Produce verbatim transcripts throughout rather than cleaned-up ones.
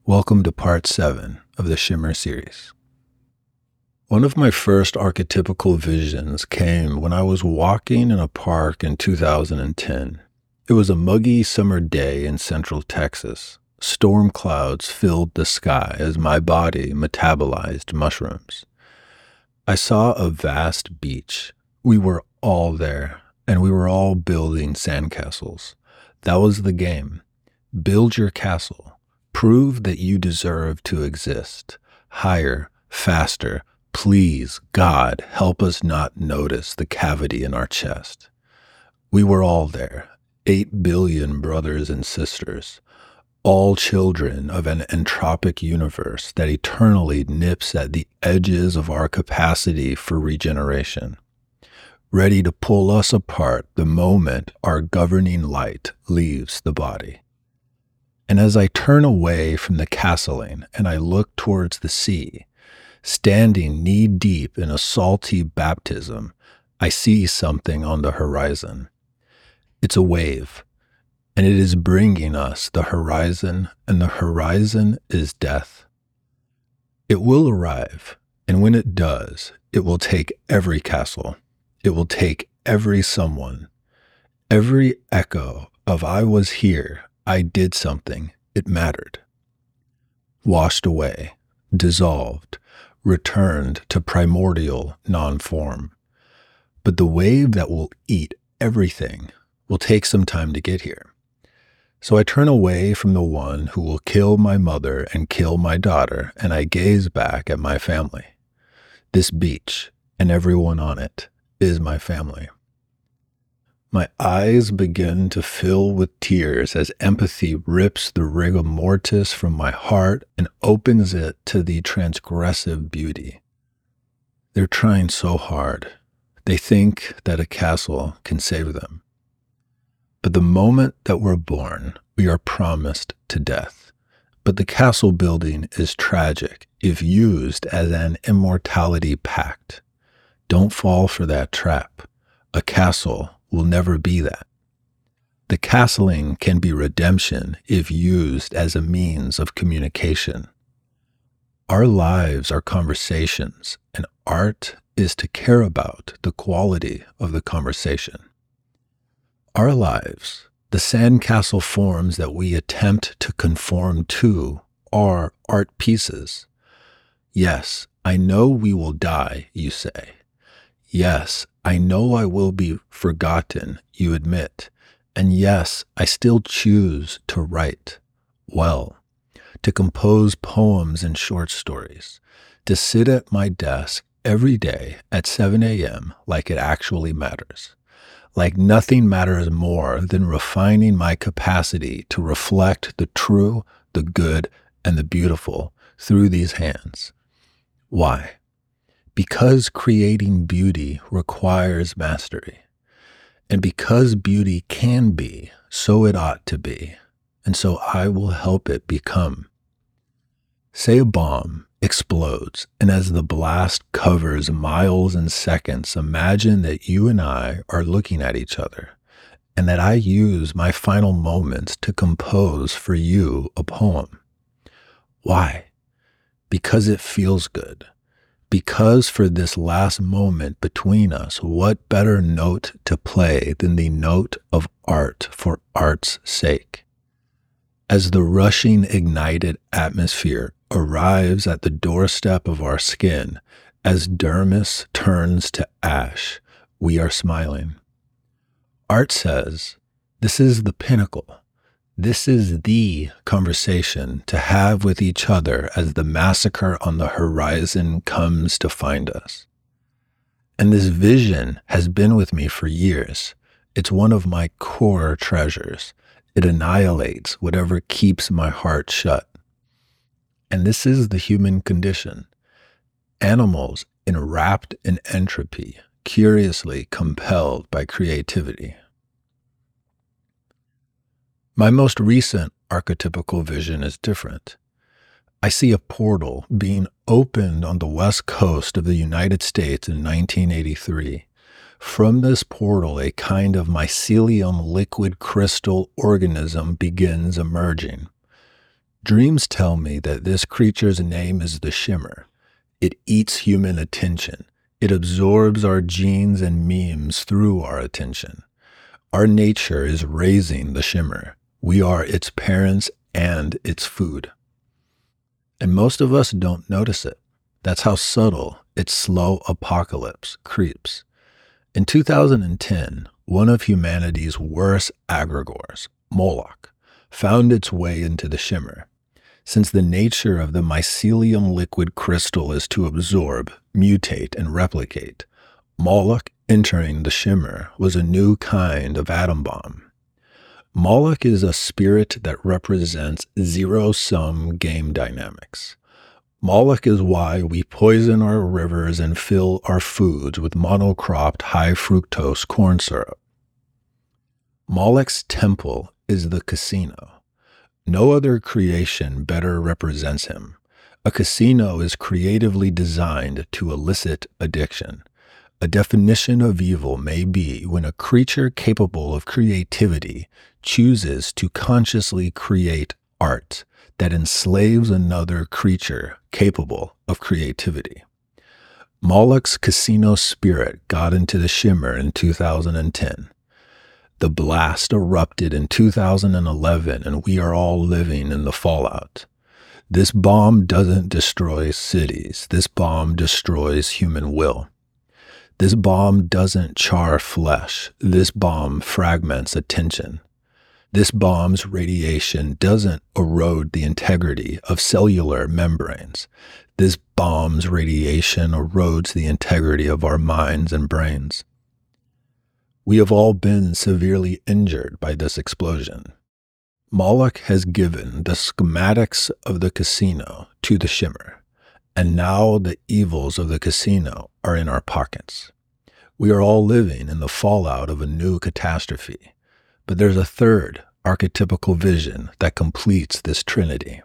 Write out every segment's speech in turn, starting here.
Welcome to part seven of the Shimmer series. One of my first archetypical visions came when I was walking in a park in two thousand ten. It was a muggy summer day in central Texas. Storm clouds filled the sky as my body metabolized mushrooms. I saw a vast beach. We were all there, and we were all building sandcastles. That was the game. Build your castle. Prove that you deserve to exist. Higher, faster. Please, God, help us not notice the cavity in our chest. We were all there, eight billion brothers and sisters, all children of an entropic universe that eternally nips at the edges of our capacity for regeneration, ready to pull us apart the moment our governing light leaves the body. And as I turn away from the castling and I look towards the sea, standing knee-deep in a salty baptism, I see something on the horizon. It's a wave, and it is bringing us the horizon, and the horizon is death. It will arrive, and when it does, it will take every castle. It will take every someone. Every echo of I was here, I did something, it mattered. Washed away, dissolved, returned to primordial non-form. But the wave that will eat everything will take some time to get here. So I turn away from the one who will kill my mother and kill my daughter, and I gaze back at my family. This beach and everyone on it is my family. My eyes begin to fill with tears as empathy rips the rigor mortis from my heart and opens it to the transgressive beauty. They're trying so hard. They think that a castle can save them. But the moment that we're born, we are promised to death. But the castle building is tragic if used as an immortality pact. Don't fall for that trap. A castle will never be that. The castling can be redemption if used as a means of communication. Our lives are conversations, and art is to care about the quality of the conversation. Our lives, the sandcastle forms that we attempt to conform to, are art pieces. Yes, I know we will die, you say. Yes, I know I will be forgotten, you admit. And yes, I still choose to write well, to compose poems and short stories, to sit at my desk every day at seven a.m. like it actually matters. Like nothing matters more than refining my capacity to reflect the true, the good, and the beautiful through these hands. Why? Because creating beauty requires mastery. And because beauty can be, so it ought to be. And so I will help it become. Say a bomb explodes, and as the blast covers miles and seconds, imagine that you and I are looking at each other, and that I use my final moments to compose for you a poem. Why? Because it feels good. Because for this last moment between us, what better note to play than the note of art for art's sake? As the rushing, ignited atmosphere arrives at the doorstep of our skin, as dermis turns to ash, we are smiling. Art says, this is the pinnacle. This is the conversation to have with each other as the massacre on the horizon comes to find us. And this vision has been with me for years. It's one of my core treasures. It annihilates whatever keeps my heart shut. And this is the human condition. Animals enwrapped in entropy, curiously compelled by creativity. My most recent archetypical vision is different. I see a portal being opened on the west coast of the United States in nineteen eighty-three. From this portal, a kind of mycelium liquid crystal organism begins emerging. Dreams tell me that this creature's name is the Shimmer. It eats human attention. It absorbs our genes and memes through our attention. Our nature is raising the Shimmer. We are its parents and its food. And most of us don't notice it. That's how subtle its slow apocalypse creeps. In two thousand ten, one of humanity's worst egregores, Moloch, found its way into the Shimmer. Since the nature of the mycelium liquid crystal is to absorb, mutate, and replicate, Moloch entering the Shimmer was a new kind of atom bomb. Moloch is a spirit that represents zero-sum game dynamics. Moloch is why we poison our rivers and fill our foods with monocropped high-fructose corn syrup. Moloch's temple is the casino. No other creation better represents him. A casino is creatively designed to elicit addiction. A definition of evil may be when a creature capable of creativity chooses to consciously create art that enslaves another creature capable of creativity. Moloch's casino spirit got into the Shimmer in two thousand ten. The blast erupted in two thousand eleven, and we are all living in the fallout. This bomb doesn't destroy cities. This bomb destroys human will. This bomb doesn't char flesh. This bomb fragments attention. This bomb's radiation doesn't erode the integrity of cellular membranes. This bomb's radiation erodes the integrity of our minds and brains. We have all been severely injured by this explosion. Moloch has given the schematics of the casino to the Shimmer, and now the evils of the casino are in our pockets. We are all living in the fallout of a new catastrophe, but there's a third archetypical vision that completes this trinity.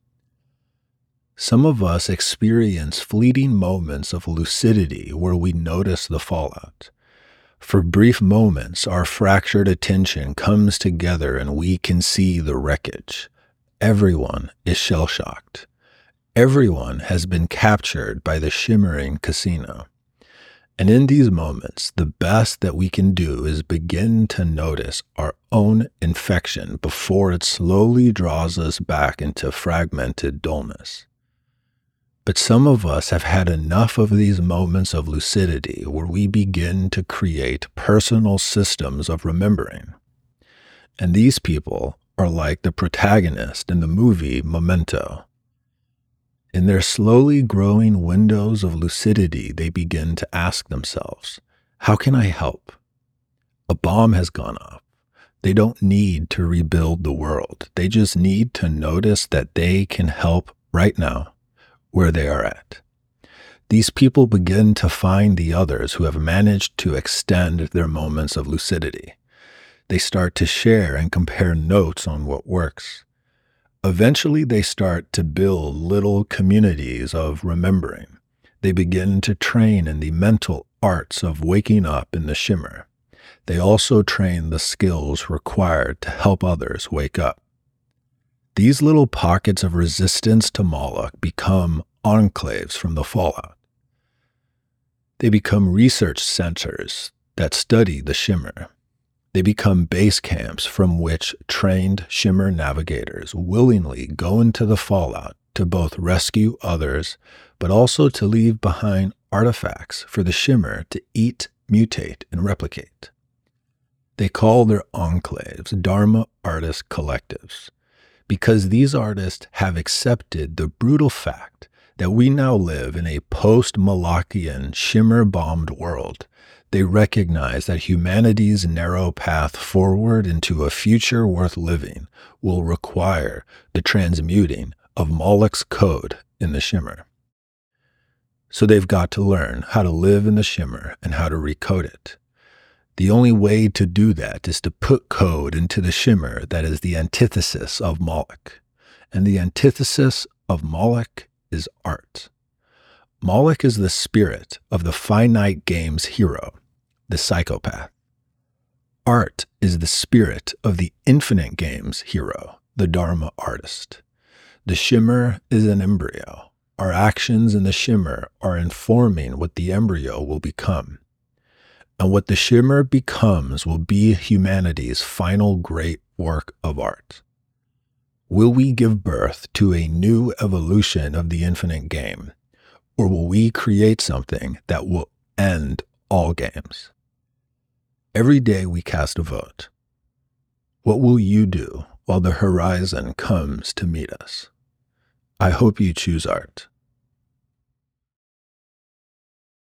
Some of us experience fleeting moments of lucidity where we notice the fallout. For brief moments, our fractured attention comes together and we can see the wreckage. Everyone is shell-shocked. Everyone has been captured by the shimmering casino. And in these moments, the best that we can do is begin to notice our own infection before it slowly draws us back into fragmented dullness. But some of us have had enough of these moments of lucidity where we begin to create personal systems of remembering. And these people are like the protagonist in the movie Memento. In their slowly growing windows of lucidity, they begin to ask themselves, how can I help? A bomb has gone off. They don't need to rebuild the world. They just need to notice that they can help right now where they are at. These people begin to find the others who have managed to extend their moments of lucidity. They start to share and compare notes on what works. Eventually, they start to build little communities of remembering. They begin to train in the mental arts of waking up in the Shimmer. They also train the skills required to help others wake up. These little pockets of resistance to Moloch become enclaves from the fallout. They become research centers that study the Shimmer. They become base camps from which trained Shimmer navigators willingly go into the fallout to both rescue others, but also to leave behind artifacts for the Shimmer to eat, mutate, and replicate. They call their enclaves Dharma artist collectives, because these artists have accepted the brutal fact that we now live in a post-Molochian, Shimmer-bombed world. They recognize that humanity's narrow path forward into a future worth living will require the transmuting of Moloch's code in the Shimmer. So they've got to learn how to live in the Shimmer and how to recode it. The only way to do that is to put code into the Shimmer that is the antithesis of Moloch. And the antithesis of Moloch is art. Moloch is the spirit of the finite game's hero, the psychopath. Art is the spirit of the infinite game's hero, the Dharma artist. The shimmer is an embryo. Our actions in the shimmer are informing what the embryo will become. And what the shimmer becomes will be humanity's final great work of art. Will we give birth to a new evolution of the infinite game, or will we create something that will end all games? Every day we cast a vote. What will you do while the horizon comes to meet us? I hope you choose art.